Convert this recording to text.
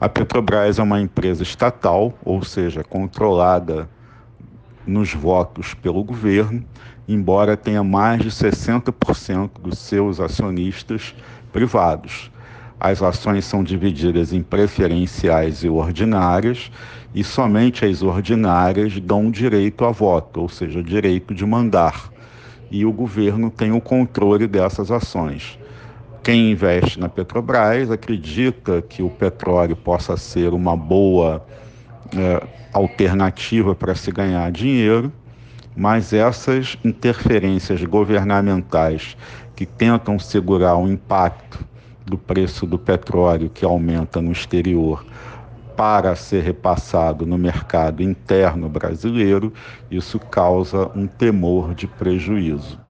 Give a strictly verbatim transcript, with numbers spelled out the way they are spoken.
A Petrobras é uma empresa estatal, ou seja, controlada nos votos pelo governo, embora tenha mais de sessenta por cento dos seus acionistas privados. As ações são divididas em preferenciais e ordinárias, e somente as ordinárias dão direito a voto, ou seja, direito de mandar. E o governo tem o controle dessas ações. Quem investe na Petrobras acredita que o petróleo possa ser uma boa é, alternativa para se ganhar dinheiro, mas essas interferências governamentais que tentam segurar o impacto do preço do petróleo que aumenta no exterior para ser repassado no mercado interno brasileiro, isso causa um temor de prejuízo.